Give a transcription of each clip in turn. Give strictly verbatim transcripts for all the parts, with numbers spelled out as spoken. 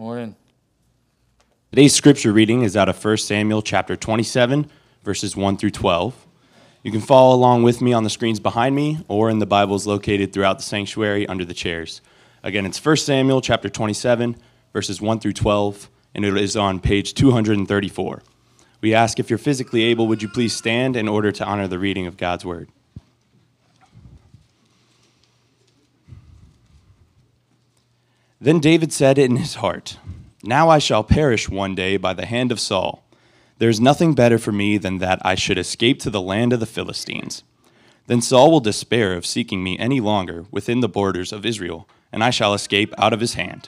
Morning. Today's scripture reading is out of First Samuel chapter twenty-seven, verses one through twelve. You can follow along with me on the screens behind me or in the Bibles located throughout the sanctuary under the chairs. Again, it's First Samuel chapter twenty-seven, verses one through twelve, and it is on page two hundred thirty-four. We ask if you're physically able, would you please stand in order to honor the reading of God's word? Then David said in his heart, "Now I shall perish one day by the hand of Saul. There is nothing better for me than that I should escape to the land of the Philistines. Then Saul will despair of seeking me any longer within the borders of Israel, and I shall escape out of his hand."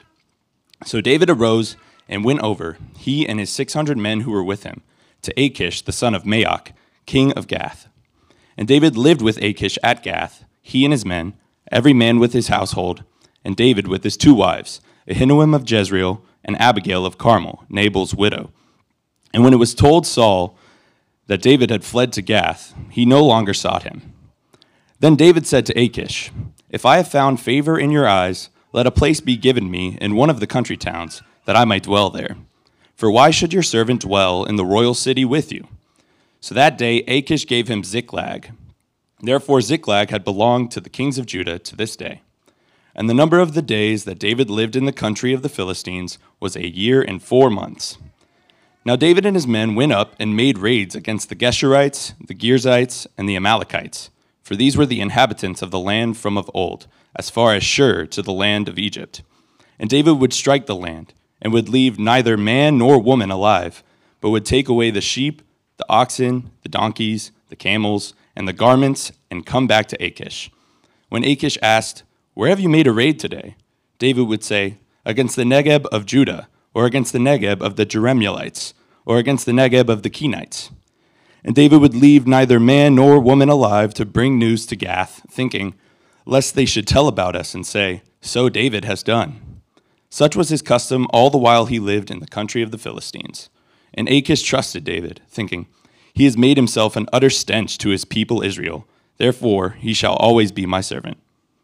So David arose and went over, he and his six hundred men who were with him, to Achish the son of Maoch, king of Gath. And David lived with Achish at Gath, he and his men, every man with his household, and David with his two wives, Ahinoam of Jezreel and Abigail of Carmel, Nabal's widow. And when it was told Saul that David had fled to Gath, he no longer sought him. Then David said to Achish, "If I have found favor in your eyes, let a place be given me in one of the country towns, that I might dwell there. For why should your servant dwell in the royal city with you?" So that day Achish gave him Ziklag. Therefore Ziklag had belonged to the kings of Judah to this day. And the number of the days that David lived in the country of the Philistines was a year and four months. Now David and his men went up and made raids against the Geshurites, the Girzites, and the Amalekites, for these were the inhabitants of the land from of old, as far as Shur to the land of Egypt. And David would strike the land, and would leave neither man nor woman alive, but would take away the sheep, the oxen, the donkeys, the camels, and the garments, and come back to Achish. When Achish asked, "Where have you made a raid today?" David would say, "Against the Negeb of Judah, or against the Negeb of the Jerahmeelites, or against the Negeb of the Kenites." And David would leave neither man nor woman alive to bring news to Gath, thinking, lest they should tell about us and say, "So David has done." Such was his custom all the while he lived in the country of the Philistines. And Achish trusted David, thinking, "He has made himself an utter stench to his people Israel. Therefore he shall always be my servant."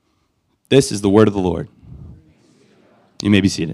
This is the word of the Lord. You may be seated.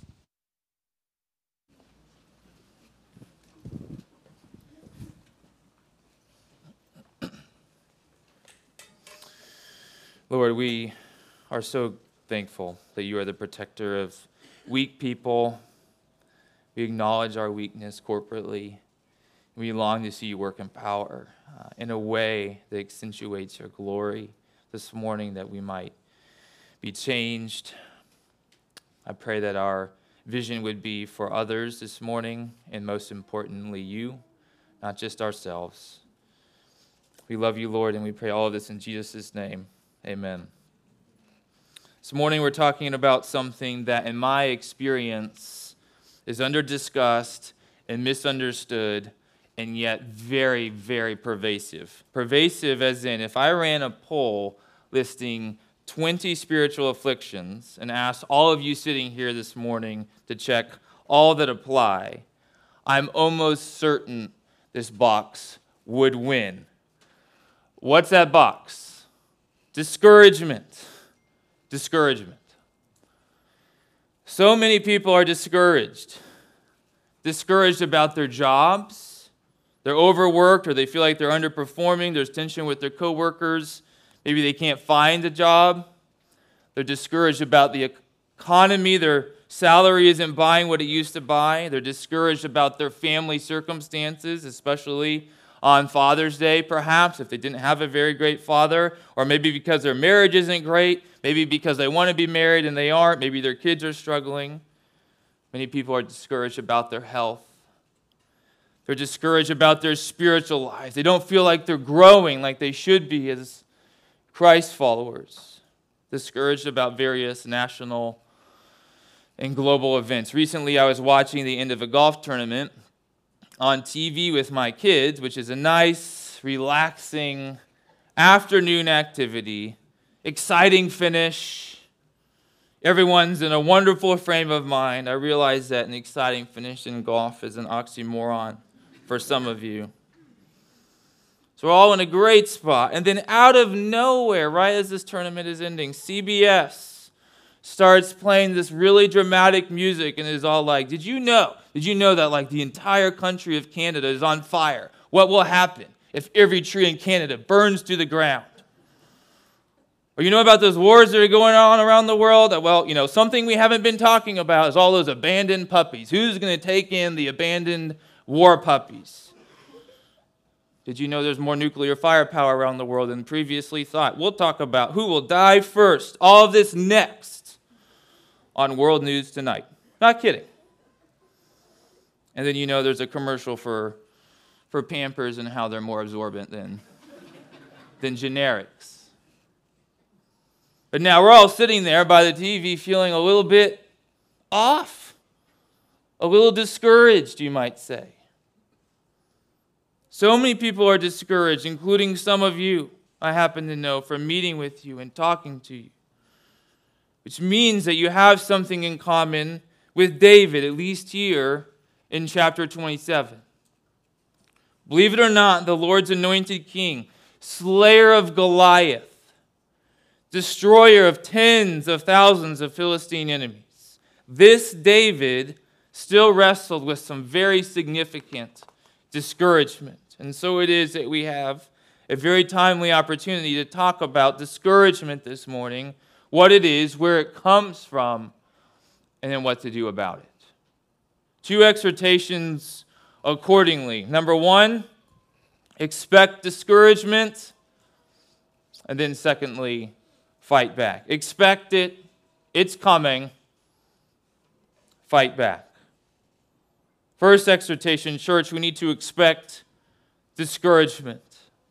Lord, we are so thankful that you are the protector of weak people. We acknowledge our weakness corporately. We long to see you work in power uh, in a way that accentuates your glory this morning, that we might be changed. I pray that our vision would be for others this morning, and most importantly, you, not just ourselves. We love you, Lord, and we pray all of this in Jesus' name. Amen. This morning we're talking about something that, in my experience, is under-discussed and misunderstood, and yet very, very pervasive. Pervasive as in, if I ran a poll listing twenty spiritual afflictions and asked all of you sitting here this morning to check all that apply, I'm almost certain this box would win. What's that box? Discouragement. Discouragement. So many people are discouraged. Discouraged about their jobs. They're overworked, or they feel like they're underperforming. There's tension with their coworkers. Maybe they can't find a job. They're discouraged about the economy. Their salary isn't buying what it used to buy. They're discouraged about their family circumstances, especially on Father's Day, perhaps, if they didn't have a very great father, or maybe because their marriage isn't great, maybe because they want to be married and they aren't, maybe their kids are struggling. Many people are discouraged about their health. They're discouraged about their spiritual lives. They don't feel like they're growing like they should be as Christ followers. Discouraged about various national and global events. Recently, I was watching the end of a golf tournament on T V with my kids, which is a nice, relaxing afternoon activity. Exciting finish. Everyone's in a wonderful frame of mind. I realize that an exciting finish in golf is an oxymoron for some of you. So we're all in a great spot. And then out of nowhere, right as this tournament is ending, C B S starts playing this really dramatic music and is all like, did you know? Did you know that like the entire country of Canada is on fire? What will happen if every tree in Canada burns to the ground? Or you know about those wars that are going on around the world? Well, you know, something we haven't been talking about is all those abandoned puppies. Who's going to take in the abandoned war puppies? Did you know there's more nuclear firepower around the world than previously thought? We'll talk about who will die first. All of this next on World News Tonight. Not kidding. And then you know there's a commercial for, for Pampers and how they're more absorbent than, than generics. But now we're all sitting there by the T V feeling a little bit off, a little discouraged, you might say. So many people are discouraged, including some of you, I happen to know, from meeting with you and talking to you. Which means that you have something in common with David, at least here in chapter twenty-seven. Believe it or not, the Lord's anointed king, slayer of Goliath, destroyer of tens of thousands of Philistine enemies, this David still wrestled with some very significant discouragement. And so it is that we have a very timely opportunity to talk about discouragement this morning, what it is, where it comes from, and then what to do about it. Two exhortations accordingly. Number one, expect discouragement. And then secondly, fight back. Expect it. It's coming. Fight back. First exhortation, church, we need to expect discouragement.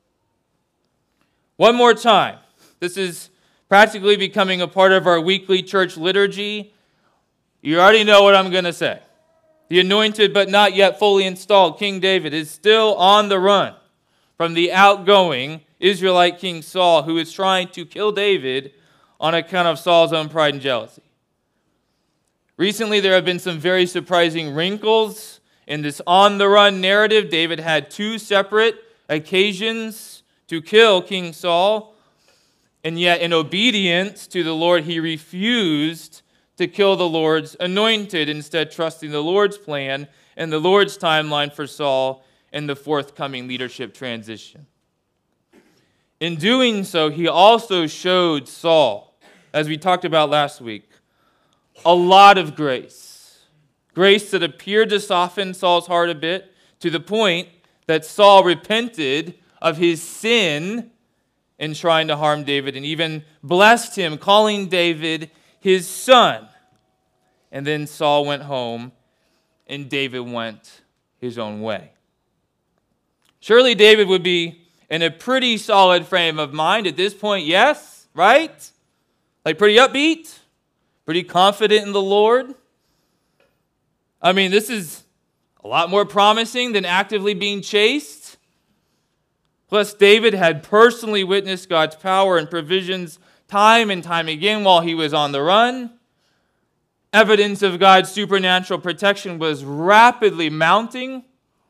One more time. This is practically becoming a part of our weekly church liturgy. You already know what I'm going to say. The anointed but not yet fully installed King David is still on the run from the outgoing Israelite King Saul, who is trying to kill David on account of Saul's own pride and jealousy. Recently, there have been some very surprising wrinkles in this on-the-run narrative. David had two separate occasions to kill King Saul, and yet in obedience to the Lord, he refused to kill the Lord's anointed, instead trusting the Lord's plan and the Lord's timeline for Saul and the forthcoming leadership transition. In doing so, he also showed Saul, as we talked about last week, a lot of grace. Grace that appeared to soften Saul's heart a bit, to the point that Saul repented of his sin in trying to harm David and even blessed him, calling David his son. And then Saul went home and David went his own way. Surely David would be in a pretty solid frame of mind at this point, yes, right? Like pretty upbeat, pretty confident in the Lord. I mean, this is a lot more promising than actively being chased. Plus, David had personally witnessed God's power and provisions time and time again while he was on the run. Evidence of God's supernatural protection was rapidly mounting.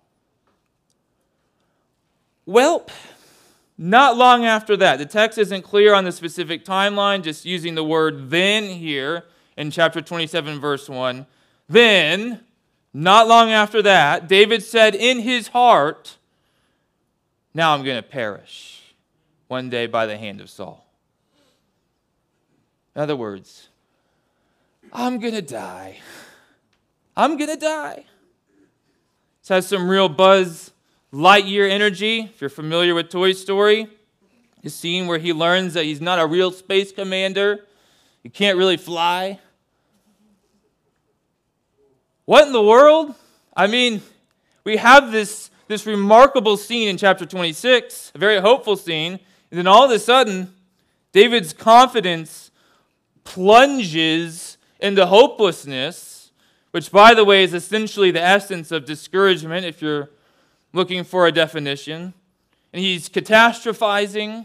Well, not long after that, the text isn't clear on the specific timeline, just using the word then here in chapter twenty-seven, verse one. Then, not long after that, David said in his heart, now I'm going to perish one day by the hand of Saul. In other words, I'm going to die. I'm going to die. This has some real Buzz Lightyear energy. If you're familiar with Toy Story, the scene where he learns that he's not a real space commander. He can't really fly. What in the world? I mean, we have this, this remarkable scene in chapter twenty-six, a very hopeful scene, and then all of a sudden, David's confidence plunges into hopelessness, which, by the way, is essentially the essence of discouragement, if you're looking for a definition. And he's catastrophizing.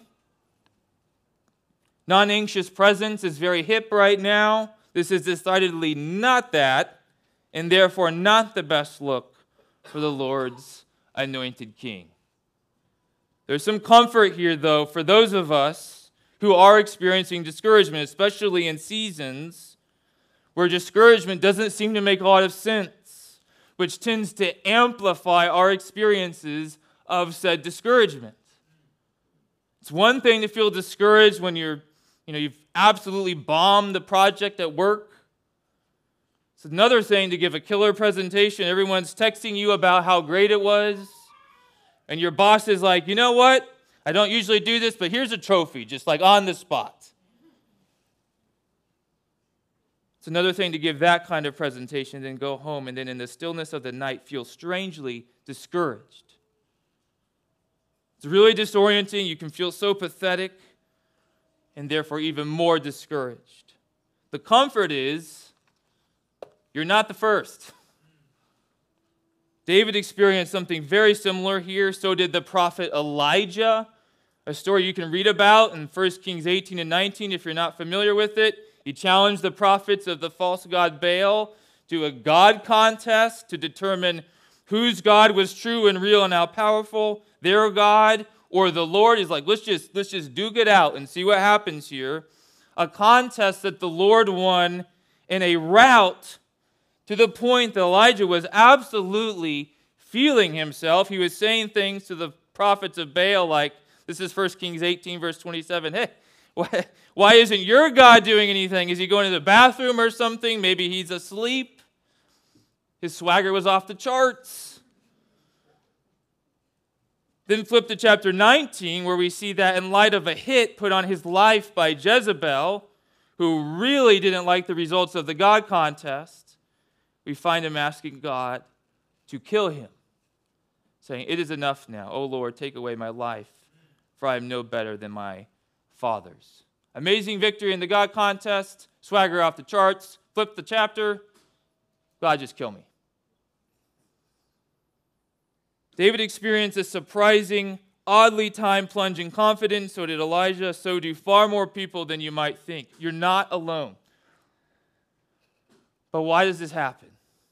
Non-anxious presence is very hip right now. This is decidedly not that, and therefore not the best look for the Lord's anointed king. There's some comfort here, though, for those of us who are experiencing discouragement, especially in seasons where discouragement doesn't seem to make a lot of sense, which tends to amplify our experiences of said discouragement. It's one thing to feel discouraged when you're, you know, you've absolutely bombed the project at work. It's another thing to give a killer presentation. Everyone's texting you about how great it was. And your boss is like, you know what? I don't usually do this, but here's a trophy, just like on the spot. It's another thing to give that kind of presentation, then go home, and then in the stillness of the night feel strangely discouraged. It's really disorienting. You can feel so pathetic and therefore even more discouraged. The comfort is you're not the first. David experienced something very similar here. So did the prophet Elijah, a story you can read about in First Kings eighteen and nineteen if you're not familiar with it. He challenged the prophets of the false god Baal to a God contest to determine whose God was true and real and how powerful, their God or the Lord. Is like, let's just, let's just duke it out and see what happens here. A contest that the Lord won in a rout to the point that Elijah was absolutely feeling himself. He was saying things to the prophets of Baal like, this is First Kings eighteen, verse twenty-seven. Hey, why, why isn't your God doing anything? Is he going to the bathroom or something? Maybe he's asleep. His swagger was off the charts. Then flip to chapter nineteen, where we see that in light of a hit put on his life by Jezebel, who really didn't like the results of the God contest, we find him asking God to kill him, saying, it is enough now. O Lord, take away my life, for I am no better than my fathers. Amazing victory in the God contest, swagger off the charts, flip the chapter, God, just kill me. David experienced a surprising, oddly time-plunging confidence. So did Elijah. So do far more people than you might think. You're not alone. But why does this happen?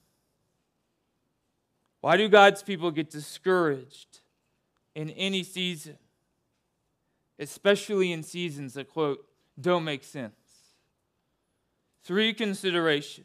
Why do God's people get discouraged in any season? Especially in seasons that, quote, don't make sense. Three considerations.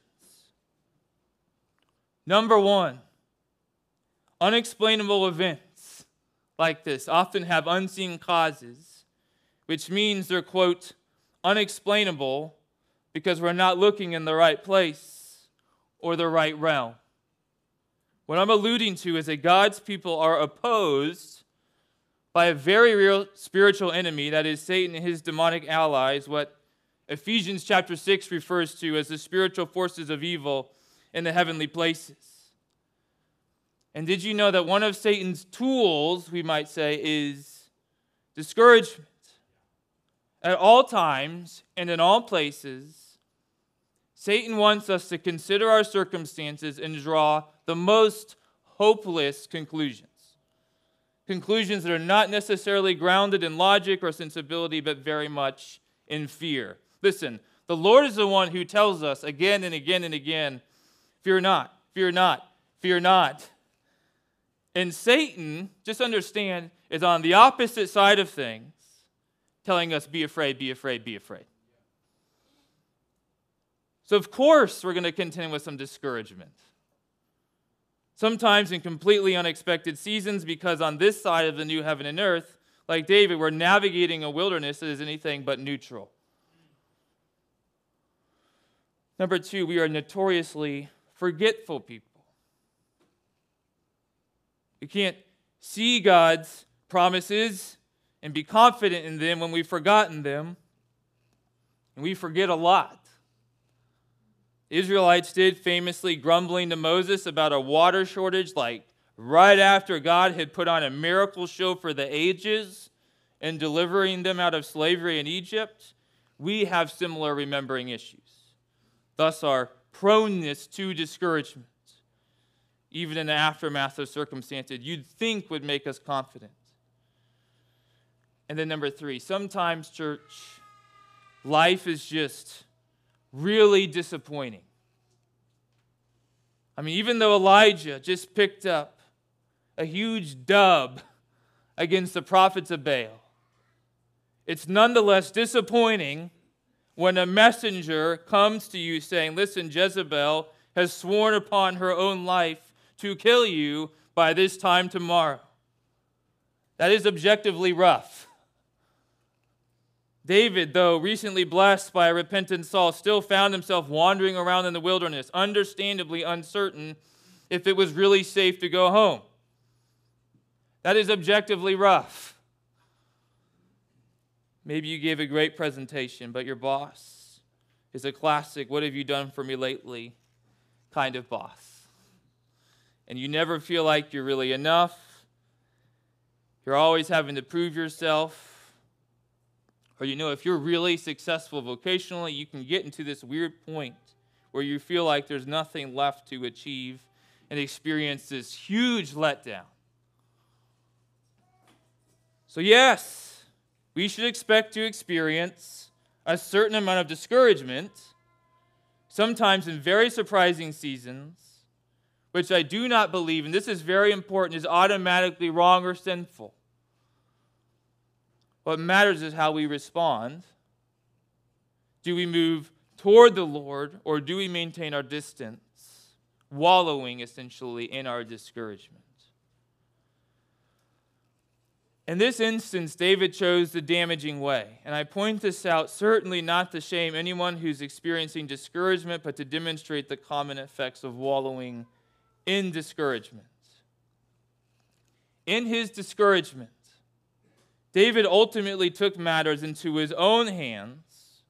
Number one, unexplainable events like this often have unseen causes, which means they're, quote, unexplainable because we're not looking in the right place or the right realm. What I'm alluding to is that God's people are opposed by a very real spiritual enemy, that is Satan and his demonic allies, what Ephesians chapter six refers to as the spiritual forces of evil in the heavenly places. And did you know that one of Satan's tools, we might say, is discouragement? At all times and in all places, Satan wants us to consider our circumstances and draw the most hopeless conclusions. Conclusions that are not necessarily grounded in logic or sensibility, but very much in fear. Listen, the Lord is the one who tells us again and again and again, fear not, fear not, fear not. And Satan, just understand, is on the opposite side of things, telling us, be afraid, be afraid, be afraid. So of course we're going to contend with some discouragement. Sometimes in completely unexpected seasons, because on this side of the new heaven and earth, like David, we're navigating a wilderness that is anything but neutral. Number two, we are notoriously forgetful people. We can't see God's promises and be confident in them when we've forgotten them, and we forget a lot. The Israelites did, famously grumbling to Moses about a water shortage, like right after God had put on a miracle show for the ages and delivering them out of slavery in Egypt. We have similar remembering issues. Thus, our proneness to discouragement, even in the aftermath of circumstances you'd think would make us confident. And then number three, sometimes, church, life is just really disappointing. I mean, even though Elijah just picked up a huge dub against the prophets of Baal, It's nonetheless disappointing when a messenger comes to you saying, listen, Jezebel has sworn upon her own life to kill you by this time tomorrow. That is objectively rough. David, though recently blessed by a repentant Saul, still found himself wandering around in the wilderness, understandably uncertain if it was really safe to go home. That is objectively rough. Maybe you gave a great presentation, but your boss is a classic, what have you done for me lately kind of boss. And you never feel like you're really enough. You're always having to prove yourself. Or you know, if you're really successful vocationally, you can get into this weird point where you feel like there's nothing left to achieve and experience this huge letdown. So yes, we should expect to experience a certain amount of discouragement, sometimes in very surprising seasons, which I do not believe, and this is very important, is automatically wrong or sinful. What matters is how we respond. Do we move toward the Lord, or do we maintain our distance, wallowing essentially in our discouragement? In this instance, David chose the damaging way. And I point this out certainly not to shame anyone who's experiencing discouragement, but to demonstrate the common effects of wallowing in discouragement. In his discouragement, David ultimately took matters into his own hands,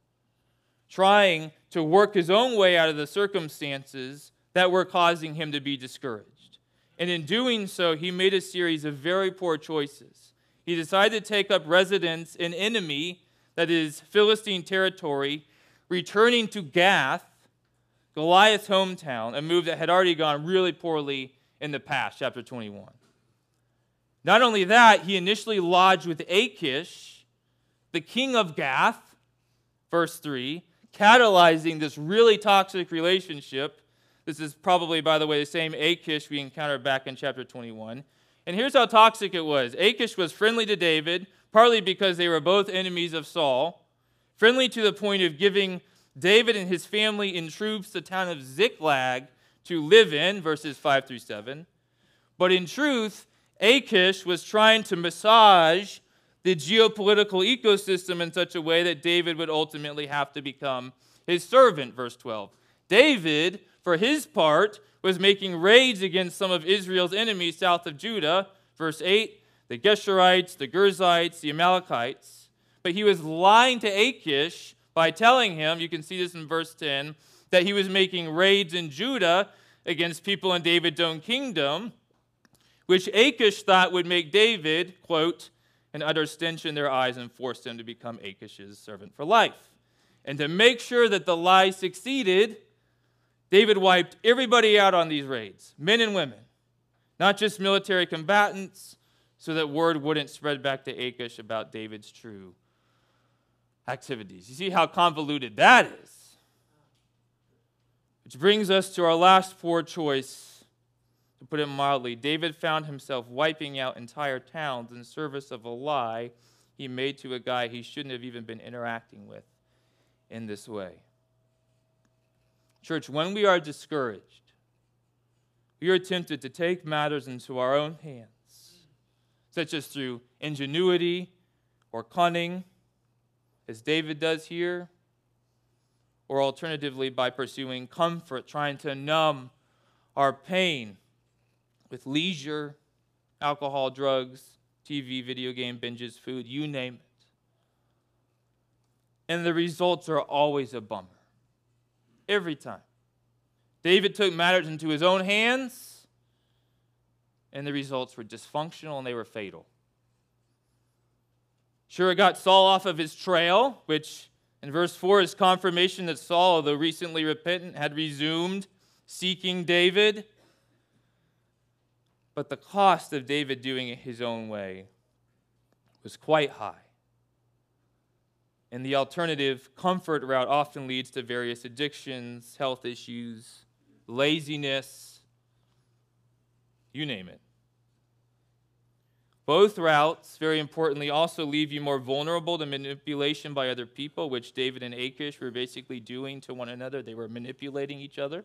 trying to work his own way out of the circumstances that were causing him to be discouraged. And in doing so, he made a series of very poor choices. He decided to take up residence in enemy, that is, Philistine territory, returning to Gath, Goliath's hometown, a move that had already gone really poorly in the past, chapter twenty-one. Not only that, he initially lodged with Achish, the king of Gath, verse three, catalyzing this really toxic relationship. This is probably, by the way, the same Achish we encountered back in chapter twenty-one. And here's how toxic it was. Achish was friendly to David, partly because they were both enemies of Saul, friendly to the point of giving David and his family and troops the town of Ziklag to live in, verses five through seven. But in truth, Achish was trying to massage the geopolitical ecosystem in such a way that David would ultimately have to become his servant, verse twelve. David, for his part, was making raids against some of Israel's enemies south of Judah, verse eight, the Geshurites, the Girzites, the Amalekites. But he was lying to Achish by telling him, you can see this in verse ten, that he was making raids in Judah against people in David's own kingdom, which Achish thought would make David, quote, an utter stench in their eyes and force him to become Achish's servant for life. And to make sure that the lie succeeded, David wiped everybody out on these raids, men and women, not just military combatants, so that word wouldn't spread back to Achish about David's true activities. You see how convoluted that is? Which brings us to our last poor choice. To put it mildly, David found himself wiping out entire towns in service of a lie he made to a guy he shouldn't have even been interacting with in this way. Church, when we are discouraged, we are tempted to take matters into our own hands, such as through ingenuity or cunning, as David does here, or alternatively by pursuing comfort, trying to numb our pain with leisure, alcohol, drugs, T V, video game binges, food, you name it. And the results are always a bummer. Every time. David took matters into his own hands, and the results were dysfunctional and they were fatal. Sure, it got Saul off of his trail, which in verse four is confirmation that Saul, although recently repentant, had resumed seeking David. But the cost of David doing it his own way was quite high. And the alternative comfort route often leads to various addictions, health issues, laziness, you name it. Both routes, very importantly, also leave you more vulnerable to manipulation by other people, which David and Achish were basically doing to one another. They were manipulating each other.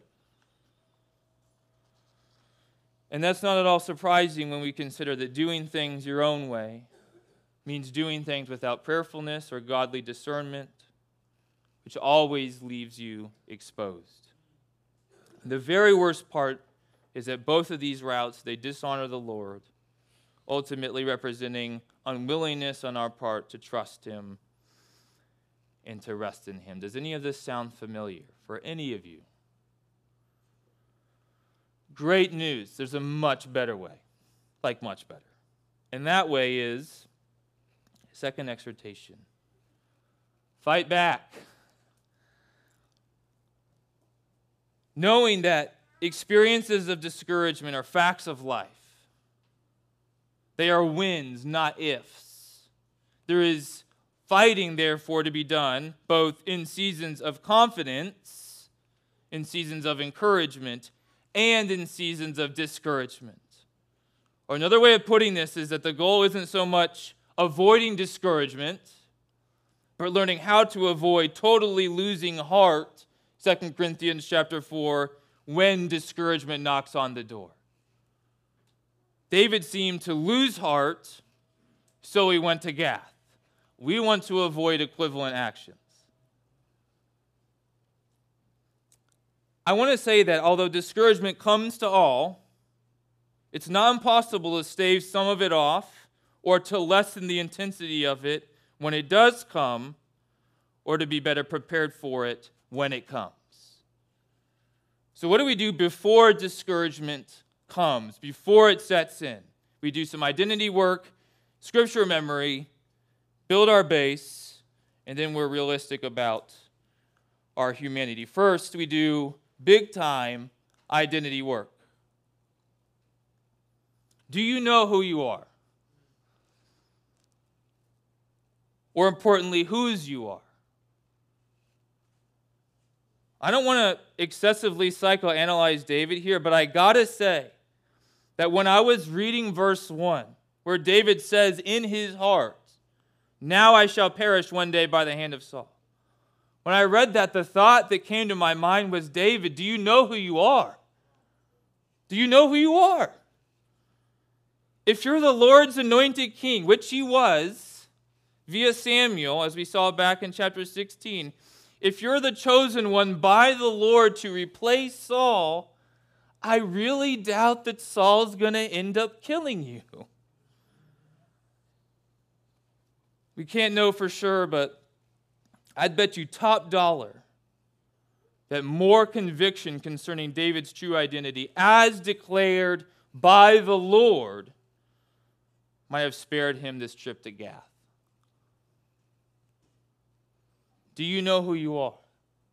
And that's not at all surprising when we consider that doing things your own way means doing things without prayerfulness or godly discernment, which always leaves you exposed. The very worst part is that both of these routes, they dishonor the Lord, ultimately representing unwillingness on our part to trust him and to rest in him. Does any of this sound familiar for any of you? Great news. There's a much better way, like much better. And that way is, second exhortation, fight back. Knowing that experiences of discouragement are facts of life. They are wins, not ifs. There is fighting, therefore, to be done, both in seasons of confidence, in seasons of encouragement, and in seasons of discouragement. Or another way of putting this is that the goal isn't so much avoiding discouragement, but learning how to avoid totally losing heart, Second Corinthians chapter four, when discouragement knocks on the door. David seemed to lose heart, so he went to Gath. We want to avoid equivalent actions. I want to say that although discouragement comes to all, it's not impossible to stave some of it off or to lessen the intensity of it when it does come, or to be better prepared for it when it comes. So what do we do before discouragement comes, before it sets in? We do some identity work, scripture memory, build our base, and then we're realistic about our humanity. First, we do big-time identity work. Do you know who you are? Or importantly, whose you are? I don't want to excessively psychoanalyze David here, but I gotta say that when I was reading verse one, where David says in his heart, "Now I shall perish one day by the hand of Saul." When I read that, the thought that came to my mind was, David, do you know who you are? Do you know who you are? If you're the Lord's anointed king, which he was via Samuel, as we saw back in chapter sixteen, if you're the chosen one by the Lord to replace Saul, I really doubt that Saul's going to end up killing you. We can't know for sure, but I'd bet you top dollar that more conviction concerning David's true identity, as declared by the Lord, might have spared him this trip to Gath. Do you know who you are?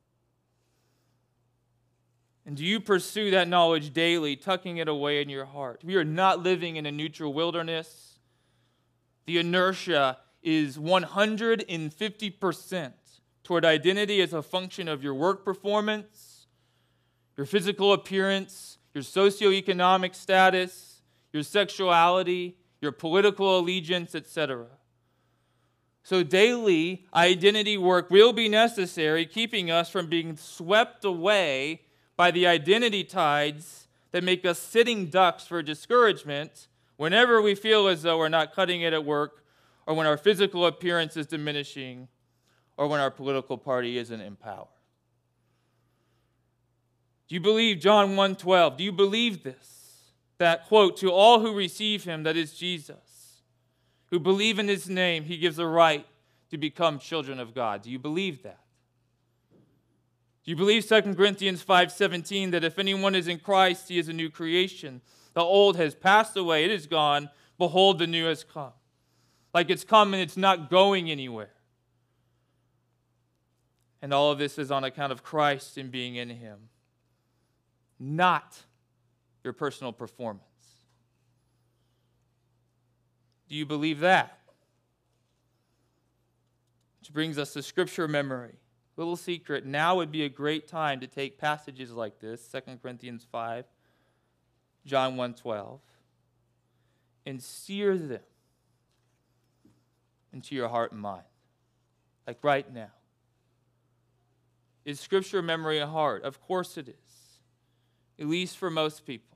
And do you pursue that knowledge daily, tucking it away in your heart? We are not living in a neutral wilderness. The inertia is one hundred fifty percent toward identity as a function of your work performance, your physical appearance, your socioeconomic status, your sexuality, your political allegiance, et cetera. So daily identity work will be necessary, keeping us from being swept away by the identity tides that make us sitting ducks for discouragement whenever we feel as though we're not cutting it at work, or when our physical appearance is diminishing, or when our political party isn't in power. Do you believe John one twelve? Do you believe this? That, quote, to all who receive him, that is Jesus, who believe in his name, he gives a right to become children of God. Do you believe that? Do you believe Second Corinthians five seventeen, that if anyone is in Christ, he is a new creation? The old has passed away, it is gone. Behold, the new has come. Like it's come and it's not going anywhere. And all of this is on account of Christ and being in him, not your personal performance. Do you believe that? Which brings us to scripture memory. Little secret, now would be a great time to take passages like this, Second Corinthians five, John one twelve, and sear them into your heart and mind? Like right now. Is Scripture memory hard? Of course it is. At least for most people.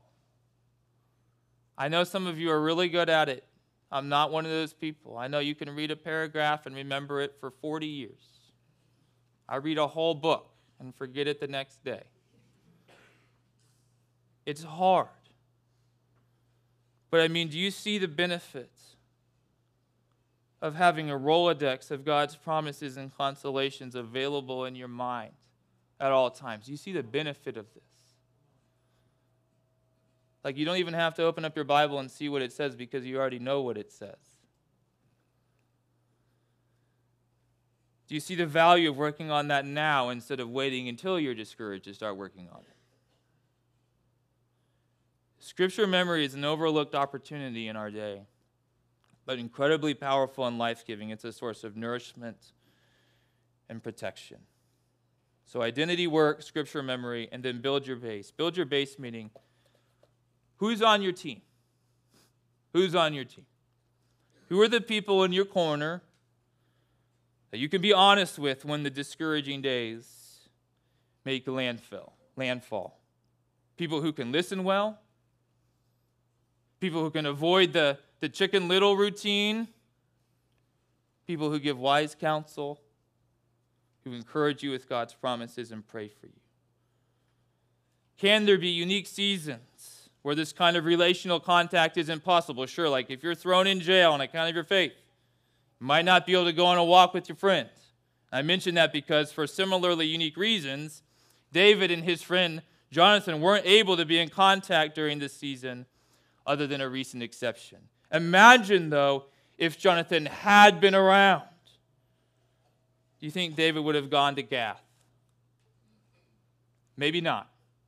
I know some of you are really good at it. I'm not one of those people. I know you can read a paragraph and remember it for forty years. I read a whole book and forget it the next day. It's hard. But I mean, do you see the benefits of having a Rolodex of God's promises and consolations available in your mind at all times? Do you see the benefit of this? Like, you don't even have to open up your Bible and see what it says because you already know what it says. Do you see the value of working on that now instead of waiting until you're discouraged to start working on it? Scripture memory is an overlooked opportunity in our day, but incredibly powerful and life-giving. It's a source of nourishment and protection. So identity work, Scripture memory, and then build your base. Build your base meaning, who's on your team? Who's on your team? Who are the people in your corner that you can be honest with when the discouraging days make landfill, landfall? People who can listen well, people who can avoid the, the Chicken Little routine, people who give wise counsel, who encourage you with God's promises and pray for you. Can there be unique seasons where this kind of relational contact isn't possible? Sure, like if you're thrown in jail on account of your faith, you might not be able to go on a walk with your friends. I mention that because for similarly unique reasons, David and his friend Jonathan weren't able to be in contact during this season other than a recent exception. Imagine, though, if Jonathan had been around. Do you think David would have gone to Gath? Maybe not.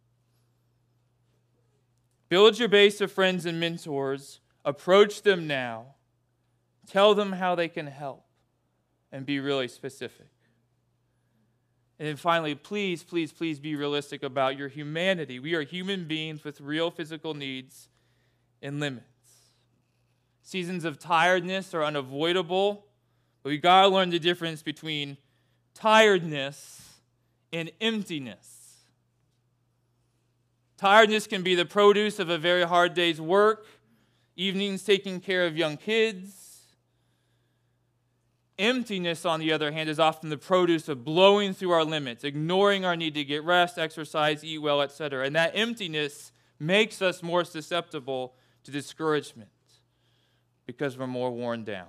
Build your base of friends and mentors. Approach them now. Tell them how they can help. And be really specific. And then finally, please, please, please be realistic about your humanity. We are human beings with real physical needs and limits. Seasons of tiredness are unavoidable, but we got to learn the difference between tiredness and emptiness. Tiredness can be the produce of a very hard day's work, evenings taking care of young kids. Emptiness, on the other hand, is often the produce of blowing through our limits, ignoring our need to get rest, exercise, eat well, et cetera. And that emptiness makes us more susceptible to discouragement because we're more worn down.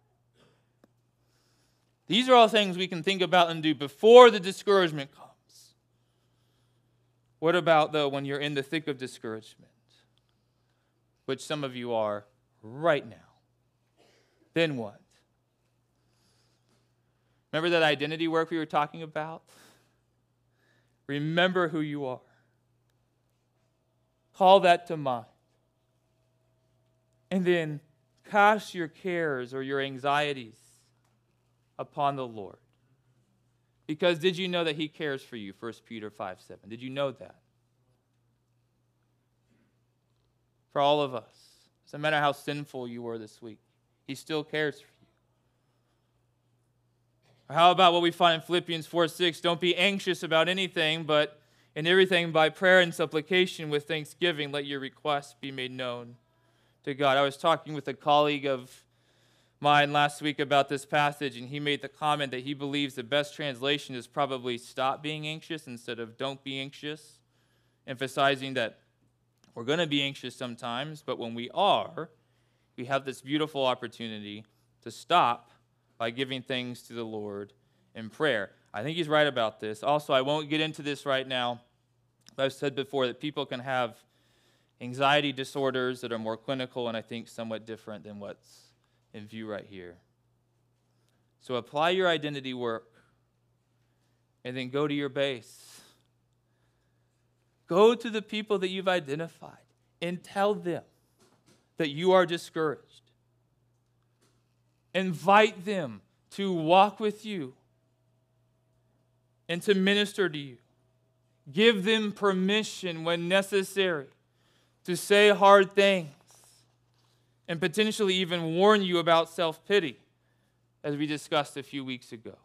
These are all things we can think about and do before the discouragement comes. What about, though, when you're in the thick of discouragement, which some of you are right now? Then what? Remember that identity work we were talking about? Remember who you are. Call that to mind. And then cast your cares or your anxieties upon the Lord. Because did you know that He cares for you? First Peter five seven. Did you know that? For all of us. Doesn't matter how sinful you were this week. He still cares for you. Or how about what we find in Philippians four six? Don't be anxious about anything, but in everything by prayer and supplication with thanksgiving, let your requests be made known to God. I was talking with a colleague of mine last week about this passage, and he made the comment that he believes the best translation is probably stop being anxious instead of don't be anxious, emphasizing that we're going to be anxious sometimes, but when we are, we have this beautiful opportunity to stop by giving things to the Lord in prayer. I think he's right about this. Also, I won't get into this right now, but I've said before that people can have anxiety disorders that are more clinical and I think somewhat different than what's in view right here. So apply your identity work and then go to your base. Go to the people that you've identified and tell them that you are discouraged. Invite them to walk with you and to minister to you. Give them permission when necessary to say hard things and potentially even warn you about self-pity as we discussed a few weeks ago.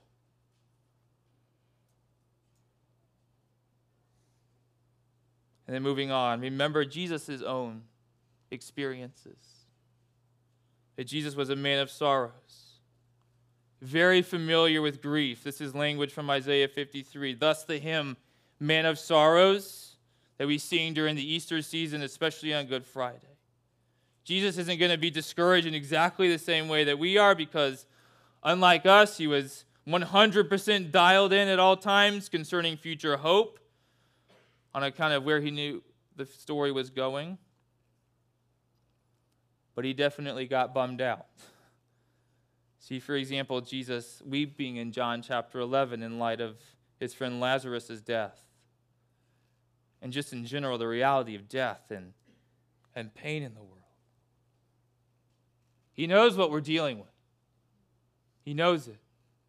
And then moving on, remember Jesus' own experiences. That Jesus was a man of sorrows, very familiar with grief. This is language from Isaiah fifty-three. Thus the hymn, Man of Sorrows, that we sing during the Easter season, especially on Good Friday. Jesus isn't going to be discouraged in exactly the same way that we are, because unlike us, he was one hundred percent dialed in at all times concerning future hope on account of where he knew the story was going. But he definitely got bummed out. See, for example, Jesus weeping in John chapter eleven in light of his friend Lazarus' death. And just in general, the reality of death and, and pain in the world. He knows what we're dealing with. He knows it.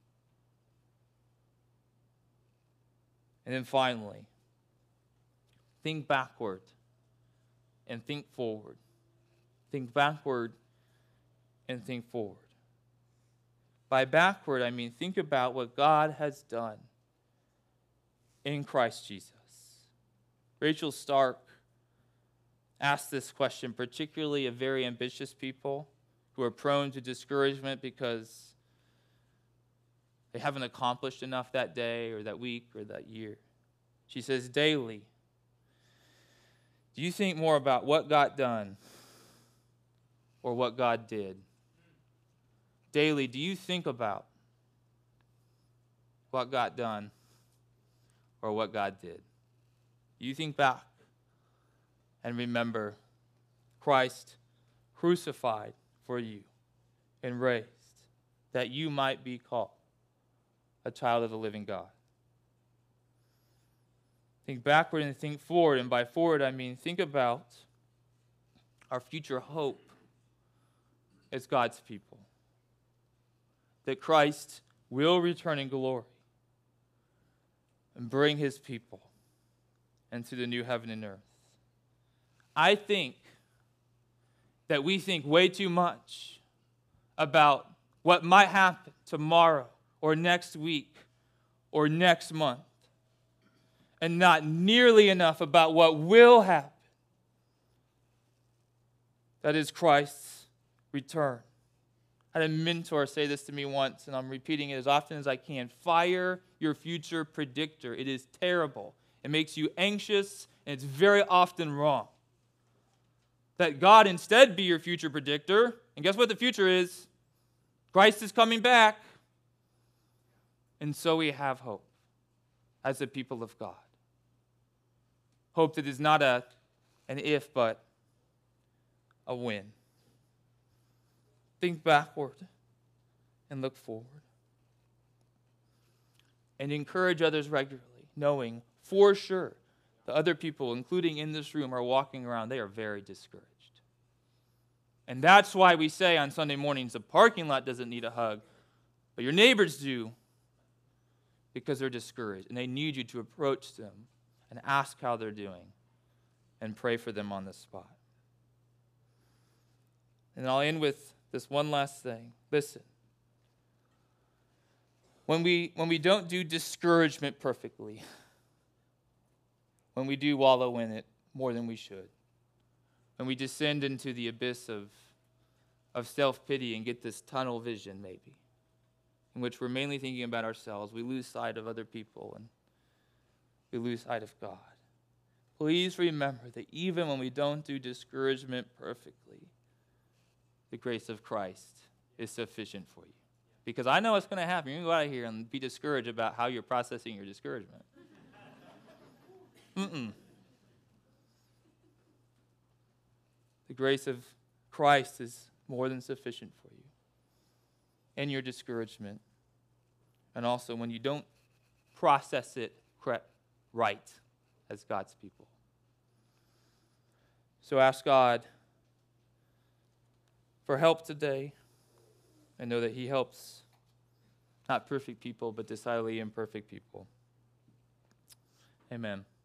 And then finally, think backward and think forward. Think backward and think forward. By backward, I mean think about what God has done in Christ Jesus. Rachel Stark asked this question, particularly of very ambitious people who are prone to discouragement because they haven't accomplished enough that day or that week or that year. She says, daily, do you think more about what got done or what God did? Daily, do you think about what got done or what God did? You think back and remember Christ crucified for you and raised that you might be called a child of the living God. Think backward and think forward. And by forward, I mean think about our future hope as God's people. That Christ will return in glory and bring his people into the new heaven and earth. I think that we think way too much about what might happen tomorrow or next week or next month, and not nearly enough about what will happen. That is Christ's return. I had a mentor say this to me once, and I'm repeating it as often as I can. Fire your future predictor. It is terrible. It makes you anxious, and it's very often wrong. That God instead be your future predictor. And guess what the future is? Christ is coming back. And so we have hope as the people of God. Hope that is not a, an if, but a when. Think backward and look forward. And encourage others regularly, knowing for sure the other people, including in this room, are walking around. They are very discouraged. And that's why we say on Sunday mornings, the parking lot doesn't need a hug, but your neighbors do, because they're discouraged. And they need you to approach them and ask how they're doing and pray for them on the spot. And I'll end with this one last thing. Listen. When we, when we don't do discouragement perfectly, when we do wallow in it more than we should, when we descend into the abyss of, of self-pity and get this tunnel vision maybe, in which we're mainly thinking about ourselves, we lose sight of other people and we lose sight of God. Please remember that even when we don't do discouragement perfectly, the grace of Christ is sufficient for you. Because I know what's going to happen. You're going to go out of here and be discouraged about how you're processing your discouragement. Mm-mm. The grace of Christ is more than sufficient for you in your discouragement, and also when you don't process it correct, right as God's people. So ask God for help today, and know that he helps not perfect people, but decidedly imperfect people. Amen.